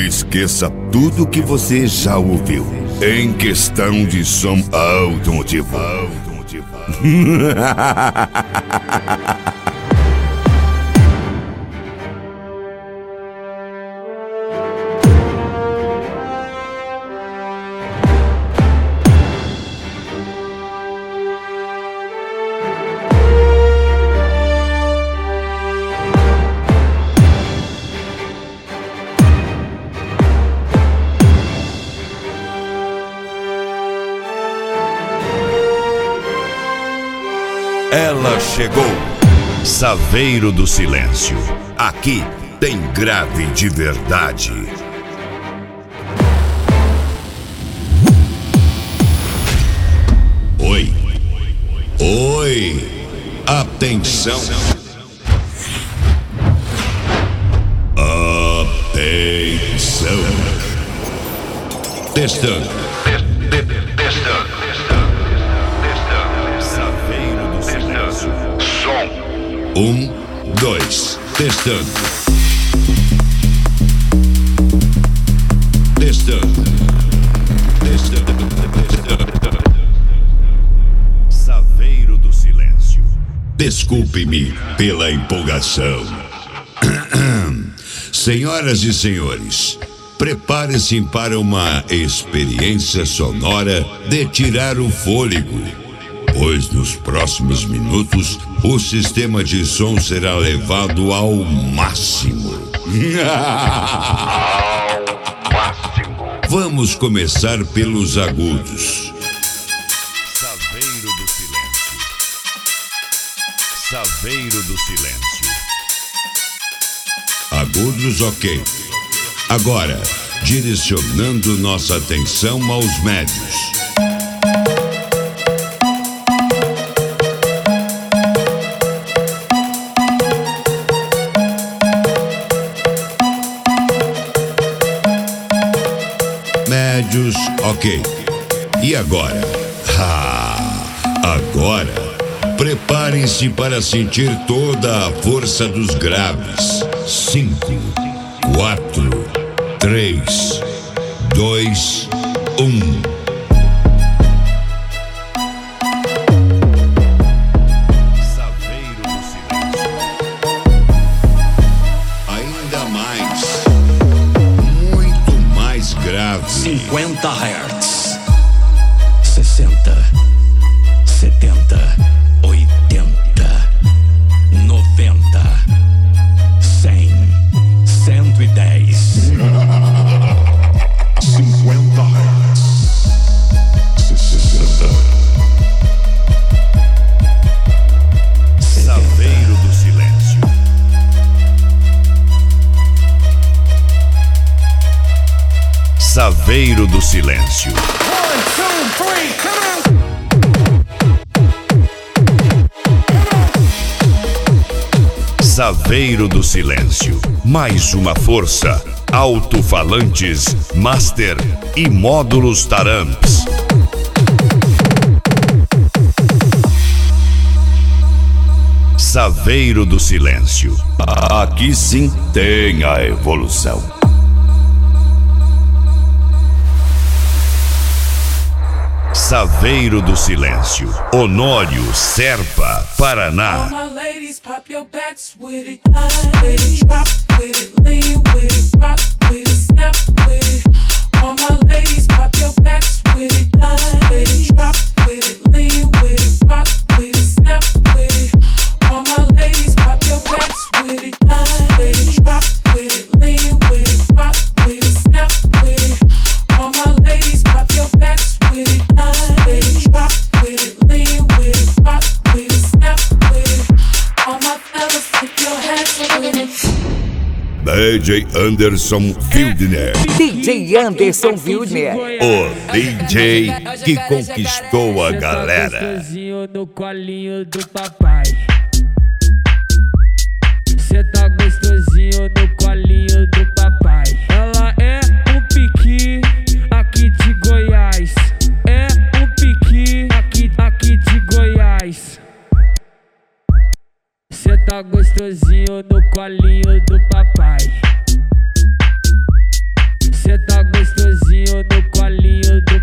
Esqueça tudo que você já ouviu em questão de som automotivo. Ela chegou, Saveiro do Silêncio. Aqui tem grave de verdade. Oi, oi, atenção. Atenção. Testando. Testando. Som. 1, 2. Testando. Saveiro do Silêncio. Desculpe-me pela empolgação. Senhoras e senhores, prepare-se para uma experiência sonora de tirar o fôlego, pois nos próximos minutos o sistema de som será levado ao máximo. Vamos começar pelos agudos. Saveiro do Silêncio. Saveiro do Silêncio. Agudos, ok. Agora, direcionando nossa atenção aos médios. Médios, ok. E agora? Agora, preparem-se para sentir toda a força dos graves. 5, 4, 3, 2, 1. Saveiro do Silêncio. Ainda mais. Muito mais grave. 50 Hz. 60, 70, 80, 90, 100, 110. 50 Hz. 60. Saveiro do Silêncio. Saveiro do Silêncio. 1, 2, 3, come on! Saveiro do Silêncio. Mais uma força. Alto-falantes, master e módulos Taramps. Saveiro do Silêncio. Aqui sim tem a evolução. Saveiro do Silêncio. Honório, Serpa, Paraná. DJ Anderson Wildner. DJ Anderson Wildner. O DJ que conquistou a galera. No colinho do papai. Cê tá gostosinho no colinho do papai. Ela é um piqui aqui de Goiás. É um piqui aqui de Goiás. Cê tá gostosinho no colinho do papai. gostosinho no colinho do